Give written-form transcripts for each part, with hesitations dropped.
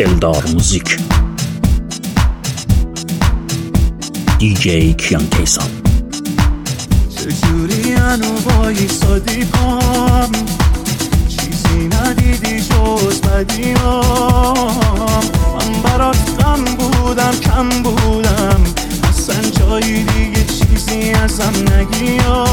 دلدار موزیک دیجی کیان کیسان. چجوری هنو وایسادی پام، چیزی ندیدی جز بدیام. من برات غم بودم کم بودم، اصلا جایی دیگه چیزی ازم نگیا.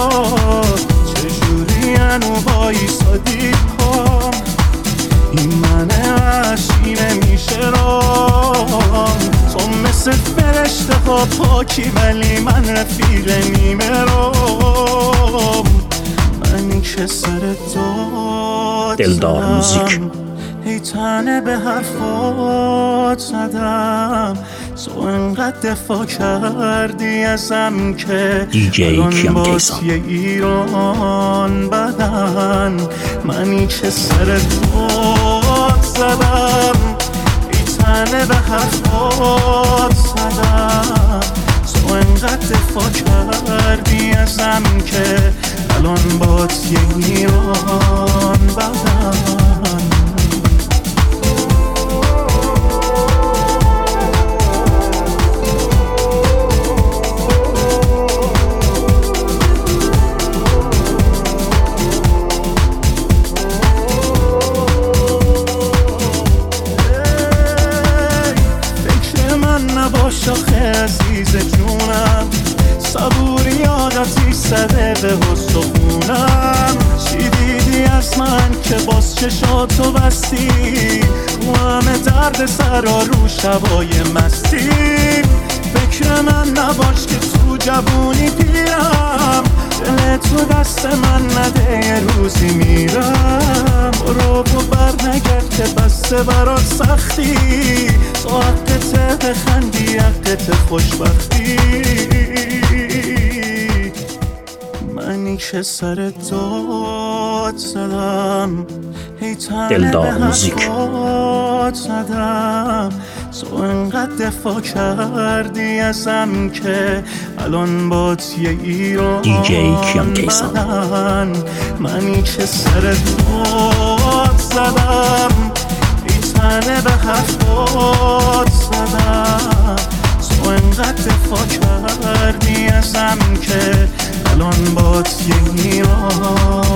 چجوری هنو وایسادی پام، این من عشقی نمیشه رام. تو مثل فرشته ها پاکی ولی من رفیق نیمه رام. من که سر داد دلدار موزیک هی تنه به حرفات زدم. تو انقدر دفاع کردی ازم که دیجی کیان کیسان. یه ایران بدن منی که سر داد زدم. ای تنه به حرفات زدم. تو انقدر دفاع کردی ازم که الان بات یه ایران بدن. نباش آخه عزیز جونم، صبوری عادتی زده به استخونم. چی دیدی از من که باز چشاتو بستی، تو همه درد سرا رو شبای مستی. فکر من نباش که تو جوونی پیرم، دل تو دست من نده یه روزی میرم. برو بر نگرد که بسته برات سختی، تو حقته بخندی حقته خوشبختی. منی که سر داد زدم، هی تنه به حرفات زدم. تو انقدر دفاع کردی ازم که الان بات یه ایران دیجی کیان کیسان. منی که سر داد زدم، ای تنه به حرفات زدم. تو انقدر دفاع کردی ازم که الان بات یه ایران